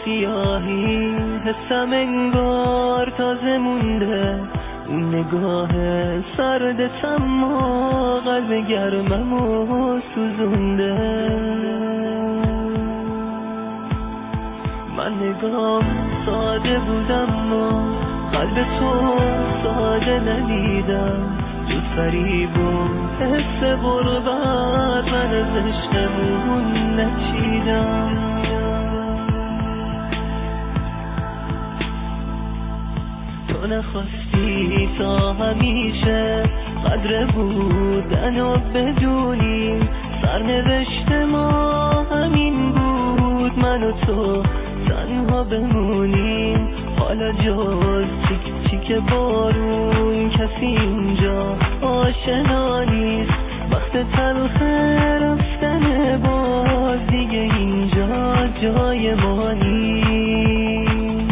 سیاهی حسم انگار تازه مونده، اون نگاه سردت اما قلب گرممو سوزونده. من نگاه ساده بودم و قلب تو ساده ندیدم، جز فریب و حس غربت من از عشقمون نچیدم. تو نخواستی تا همیشه قدر بودن و بدونی، سرنوشت ما همین بود من و تو تنها بمونیم. حالا جز تیک تیک بارون کسی اینجا آشنا نیست، وقت تلخ رفتن باز دیگه اینجا جای ما نیست.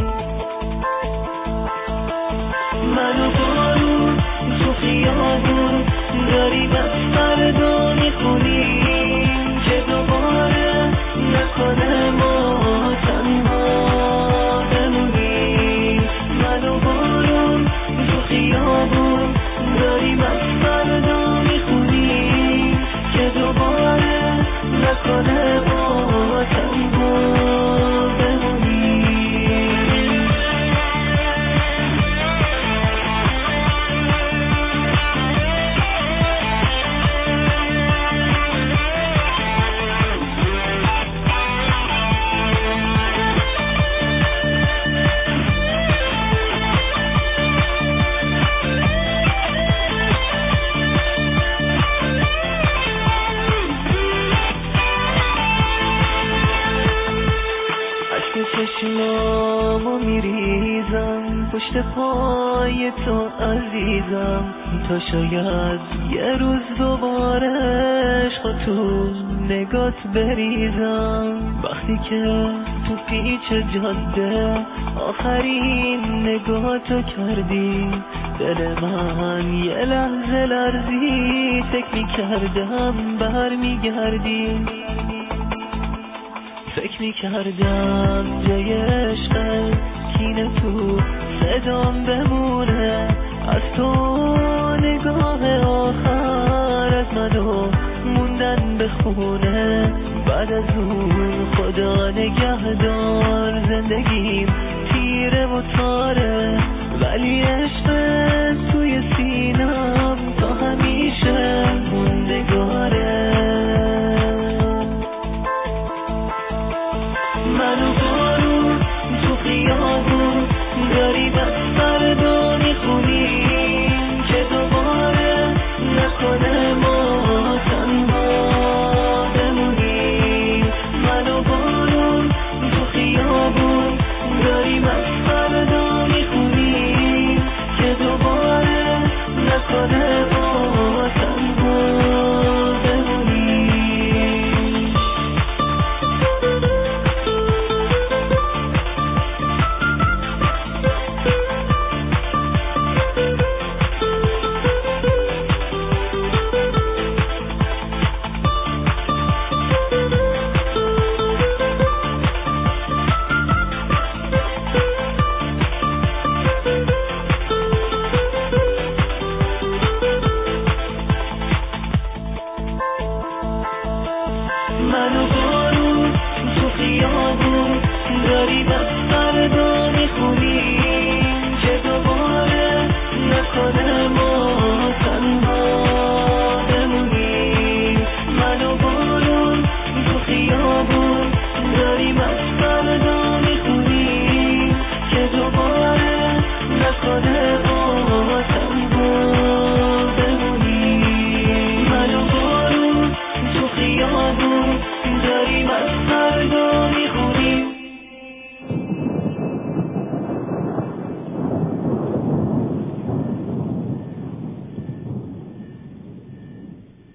من و بارون تو خیابون داریم از فردا میخونیم که دوباره نکنه ما تنها بمونیم. من و بارون تو خیابون داریم از فردا میخونیم که دوباره نکنه ما تنها بمونیم. چشمامو میریزم پشت پای تو عزیزم، تا شاید یه روز دوباره عشق تو نگات بریزم. وقتی که تو پیچ جاده آخرین نگاتو کردی، دل من یه لحظه لرزی، فکر میکردم برمیگردی. فکر میکردم جای عشق کینه تو صدام